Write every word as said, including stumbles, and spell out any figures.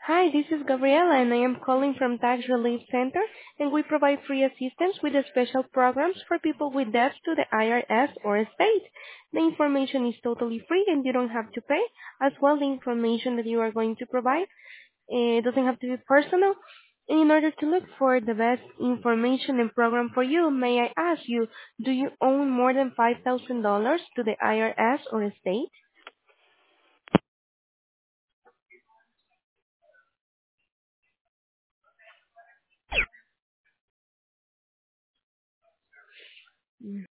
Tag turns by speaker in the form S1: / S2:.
S1: Hi, this is Gabriela, and I am calling from Tax Relief Center, and we provide free assistance with the special programs for people with debts to the I R S or state. The information is totally free, and you don't have to pay. As well, the information that you are going to provide uh, doesn't have to be personal. And in order to look for the best information and program for you, may I ask you, do you own more than five thousand dollars to the I R S or state?